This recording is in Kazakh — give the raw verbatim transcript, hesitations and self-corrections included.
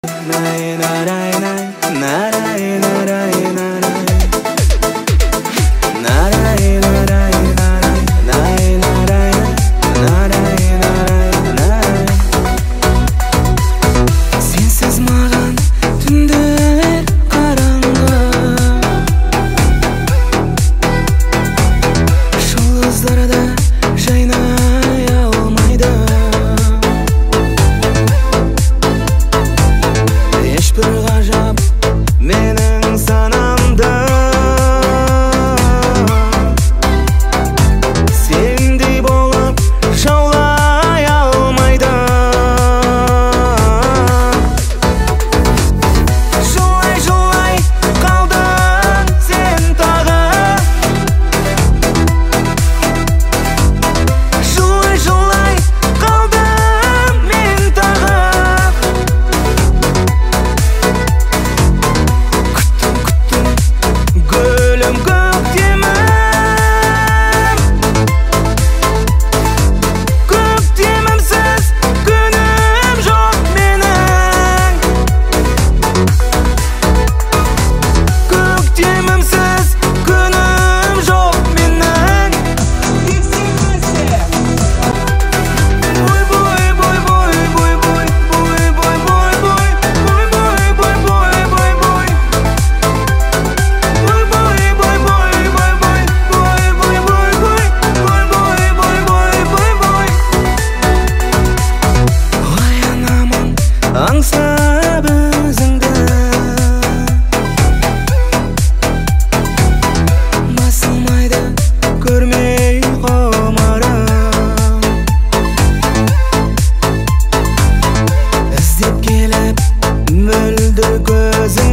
Sensiz mаған түндер қараңғы, жұлдыздарда жайнай алмайды. Ешбір ғажап менің санамда сендей болып жаулай алмайды. Жылай-жылай қалдың сен тағы, жылай-жылай қалдым мен тағы. Гүлім көктемім, көктемімсіз күнім жоқ менің. Көктемімсіз күнім жоқ менің. Бой бой бой бой бой бой бой бой бой бой бой бой бой бой бой бой. Оянамын аңсап өзіңді, басылмайды көрмей ғұмырым. Іздеп келіп мөлдір көзің